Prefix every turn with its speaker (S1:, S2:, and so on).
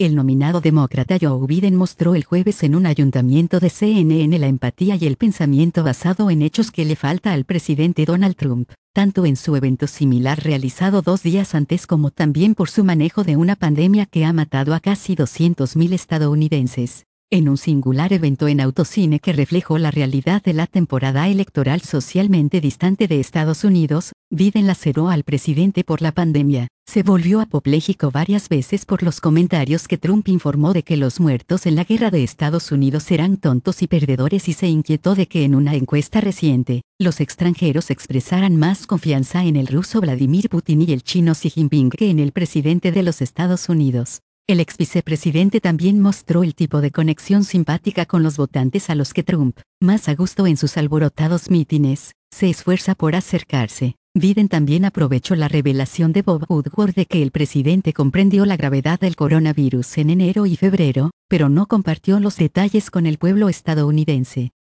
S1: El nominado demócrata Joe Biden mostró el jueves en un ayuntamiento de CNN la empatía y el pensamiento basado en hechos que le falta al presidente Donald Trump, tanto en su evento similar realizado 2 días antes como también por su manejo de una pandemia que ha matado a casi 200.000 estadounidenses. En un singular evento en autocine que reflejó la realidad de la temporada electoral socialmente distante de Estados Unidos, Biden laceró al presidente por la pandemia. Se volvió apopléjico varias veces por los comentarios que Trump informó de que los muertos en la guerra de Estados Unidos eran tontos y perdedores y se inquietó de que en una encuesta reciente, los extranjeros expresaran más confianza en el ruso Vladimir Putin y el chino Xi Jinping que en el presidente de los Estados Unidos. El ex vicepresidente también mostró el tipo de conexión simpática con los votantes a los que Trump, más a gusto en sus alborotados mítines, se esfuerza por acercarse. Biden también aprovechó la revelación de Bob Woodward de que el presidente comprendió la gravedad del coronavirus en enero y febrero, pero no compartió los detalles con el pueblo estadounidense.